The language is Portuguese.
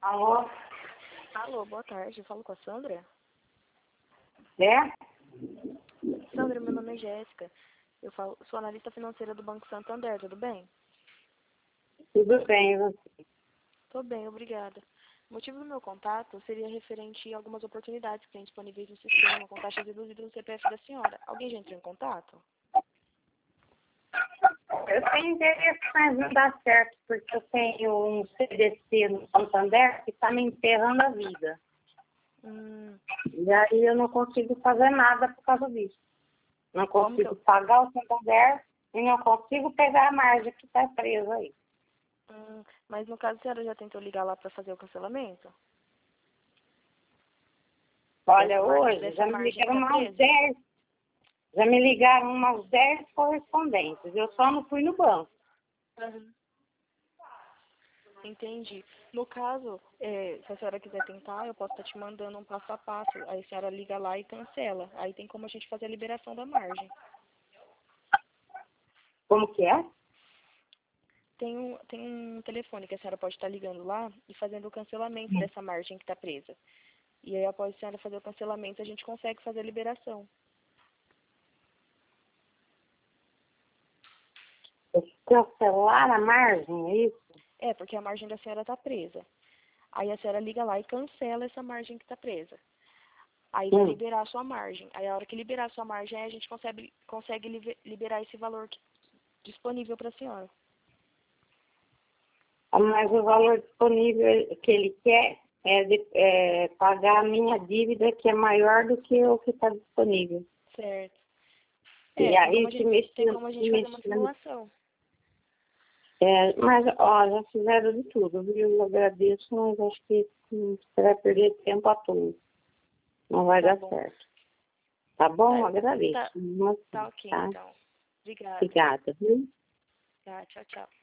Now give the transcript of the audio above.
Alô? Alô, boa tarde. Eu falo com a Sandra? É? Sandra, meu nome é Jéssica. Sou analista financeira do Banco Santander, tudo bem? Tudo bem, e você? Tô bem, obrigada. O motivo do meu contato seria referente a algumas oportunidades que tem disponíveis no sistema, com taxas reduzidas no CPF da senhora. Alguém já entrou em contato? Eu tenho interesse, mas não dá certo, porque eu tenho um CDC no Santander que está me enterrando a vida. Hum, E aí eu não consigo fazer nada por causa disso. Não como que consigo eu... pagar o Santander e não consigo pegar a margem que está presa aí. mas no caso, a senhora já tentou ligar lá para fazer o cancelamento? Olha, hoje Dessa margem que tá presa? Já me ligaram umas 10 correspondentes. Eu só não fui no banco. Uhum. Entendi. No caso, se a senhora quiser tentar, eu posso estar te mandando um passo a passo. Aí a senhora liga lá e cancela. Aí tem como a gente fazer a liberação da margem. Como que é? Tem um telefone que a senhora pode estar ligando lá e fazendo o cancelamento dessa margem que está presa. E aí, após a senhora fazer o cancelamento, a gente consegue fazer a liberação. Cancelar a margem, é isso? É, porque a margem da senhora está presa. Aí a senhora liga lá e cancela essa margem que está presa. Aí vai liberar a sua margem. Aí a hora que liberar a sua margem, aí a gente consegue liberar esse valor disponível para a senhora. Mas o valor disponível que ele quer é pagar a minha dívida, que é maior do que o que está disponível. Certo. E aí que Tem como a gente fazer uma simulação. mas, ó, já fizeram de tudo, viu? Eu agradeço, mas acho que você vai perder tempo à toa. Não vai dar certo. Tá bom? Agradeço. Tá ok, Tá? então. Obrigada. Obrigada, viu? Tá, tchau, tchau.